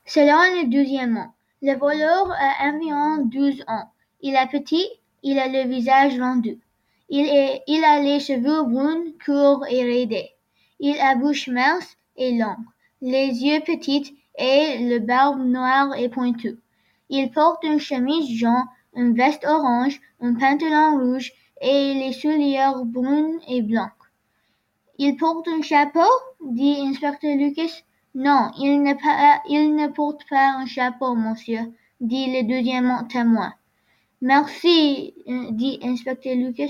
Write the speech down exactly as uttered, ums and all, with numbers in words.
Selon le deuxièmement, le voleur a environ douze ans. Il est petit, il a le visage rendu. Il, est, il a les cheveux bruns, courts et raidés. Il a bouche mince et longue, les yeux petits et le barbe noire et pointue. Il porte une chemise jaune, une veste orange, un pantalon rouge et les souliers bruns et blancs. Il porte un chapeau? Dit inspecteur Lucas. Non, il ne, pas, il ne porte pas un chapeau, monsieur, dit le deuxième témoin. Merci, dit inspecteur Lucas.